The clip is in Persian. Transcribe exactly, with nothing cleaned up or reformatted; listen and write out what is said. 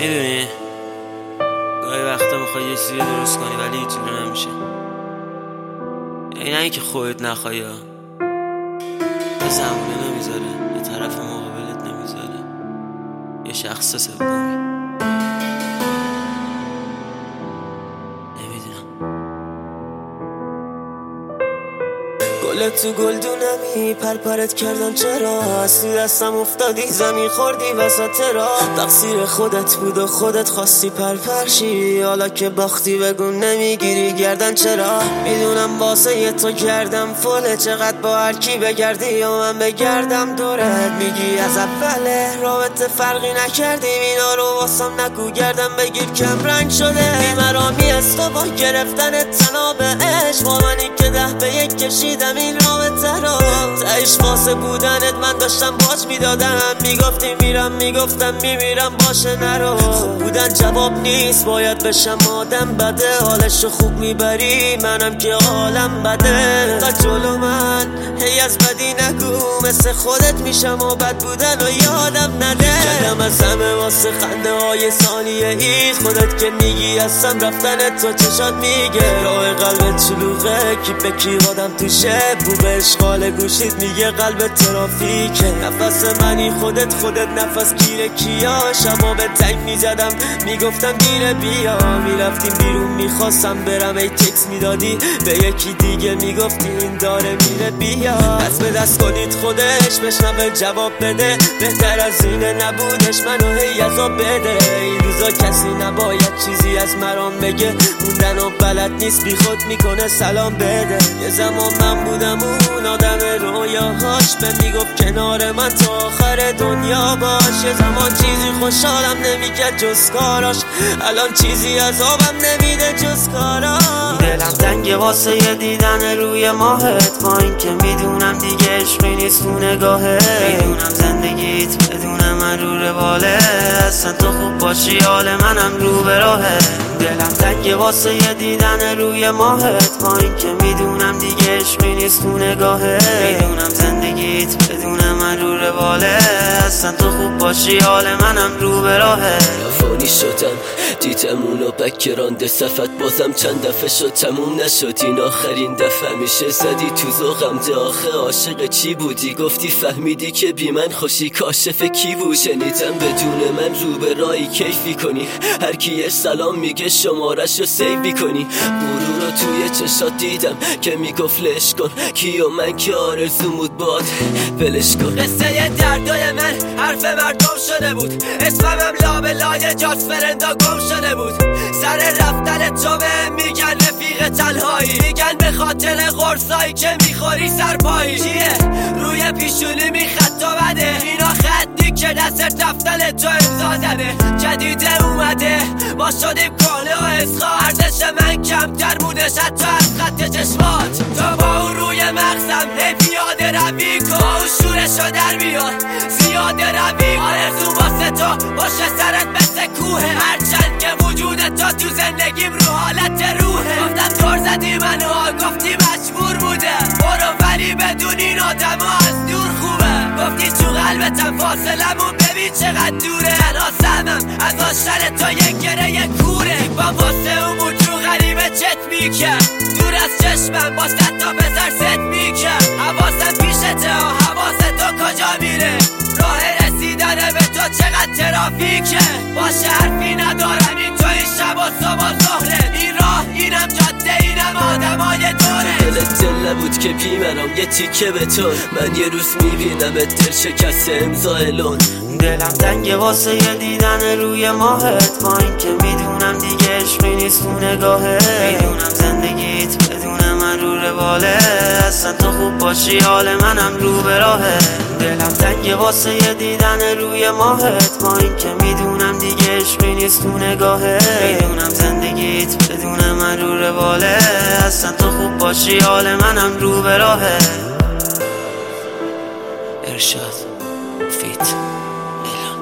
میدونی گاهی وقتا میخوای یه چیزی درست کنی ولی هیچ جوره نمیشه. یعنی نه اینکه خودت نخوای، یه زمونه نمیذاره، یه طرف مقابلت نمیذاره، یه شخص سومی. گل تو گلدونمی پرپرت کردن چرا؟ از تو دستم افتادی زمین خوردی وسط راه. تقصیر خودت بود و خودت خواستی پرپرشی، حالا که باختی بگو نمیگیری گردن چرا؟ میدونم واسه یه تو گردم فله، چقدر با هر کی بگردی یا من بگردم دورت. میگی از اوله رابطه فرقی نکردیم، اینا رو واسم نگو گردم بگیر کم رنگ شده. بیمرامی از تو با گرفتن تناب عشق، با منی که ده به یک کشیدم این رابطه رو. تهش واسه بودنت من داشتم باج میدادم، میگفتی میرم میگفتم میمیرم باشه نرو. خوب بودن جواب نیست، باید بشم آدم بده. حالشو خوب میبری منم که حالم بده. تا جلو من هی از بدی نگو، مثل خودت میشم و بد بودن و یادم نده. کلم از همه واسه خنده های ثانیه ای، خودت که میگی هستم رفتن تو چشات میگه. راه قلبت شلوغه کی به کی آدم توشه، بو به اشغال گوشید میگه قلب ترافیکه. نفس منی خودت خودت نفس گیره کیا، شبا به تنگ میزدم میگفتم دیره بیا. میرفتیم بیرون میخواستم برم ای تکس میدادی به یکی دیگه میگفتی این داره میره بیا. دست به دست کنید خودش بشنوه جواب بده، بهتر از اینه نبودش منو هی عذاب بده. این روزا کسی نباید چیزی از مرام بگه، موندن و بلد نیست بی خود میکنه سلام بده. یه زمان من بودم اون آدم رویاهاش، به میگفت کنار من تا آخر دنیا باش. یه زمان چیزی خوشحالم نمیکرد جز کاراش، الان چیزی از آبم نمیده جز کاراش. دلم تنگه واسه یه دیدن روی ماهت، با این که میدونم دیگه عشقی نیست تو نگاهت. میدونم زندگیت بدون من رو رواله، اصلا تو خوب باشی حال منم رو به راهه. دلم تنگه واسه یه دیدن روی ماهت، با این که میدونم دیگه عشقی نیست تو نگاهت. میدونم زندگیت بدون من رو رواله، اصلا تو خوب باشی حال منم رو به راهه. فانی شدم دیدم اونو بکرانده صفت، بازم چند دفعه شد تموم نشد این آخرین دفعه. میشه زدی تو ذوقم ده آخه عاشق چی بودی؟ گفتی فهمیدی که بی من خوشی کاشف کی بود؟ شنیدم بدون من رو به رایی کیفی کنی، هر کی سلام میگه شمارش رو سیوی کنی. غرور رو توی چشات دیدم که میگفت لش کن کی و من که آرزومود باد ولش کن. قصه دردای من حرف مردم شده بود، اسمم لابه لای جات فرندا گم شده بود. سر رفتن تو به میگن رفیق تنهایی، میگن به خاطر قرصایی که میخوری سرپایی. چیه روی پیشونی میخط تو بده، اینا خطی که دست رفتن تو امضا زده. جدیده اومده ما شدیم کهنه و اسخا، ارزش من کمتر مونده شد تو از خط چشمات. تو با اون روی مغزم هی پیاده روی کن، اون شورشو در بیار زیاده روی. آرزو واسه تو باشه سرت مثل کوه، هرچند که وجود تو تو زندگیم رو حالت روحه. گفتم دور زدی منو گفتی مجبور بوده، برو ولی بدون این آدم ها از دور خوبه. گفتی تو قلبتم فاصلمون ببین چقدر دوره، تنها سهمم از داشتن تو یک گره کوره. با واسه اون موجو غریبه چت میکرد، دور از چشمم با ست تا بزر ست میکرد. حواسم پیشته و حواس تو کجا میره، راه رسیدن به تو چقدر ترافیکه. باشه حرفی ندارم این تو این شب و صبح و ظهره، این راه اینم جاده اینم آدم های دوره. دلت دل نبود که بی منم یه تیکه بتون، من یه روز میبینم دل شکست امضا الون. دلم تنگه واسه یه دیدن روی ماهت، با این که میدونم دیگه عشقی نیست تو نگاهت. میدونم زندگیت بدون من رو رواله، اصلا تو خوب باشی حال منم رو به راهه. دلم تنگه واسه یه دیدن روی ماهت، با این که میدونم دیگه عشقی نیست تو نگاهت. میدونم زندگیت بدون من رو رواله، اصلا تو خوب باشی حال منم رو به راهه. ارشاد فیت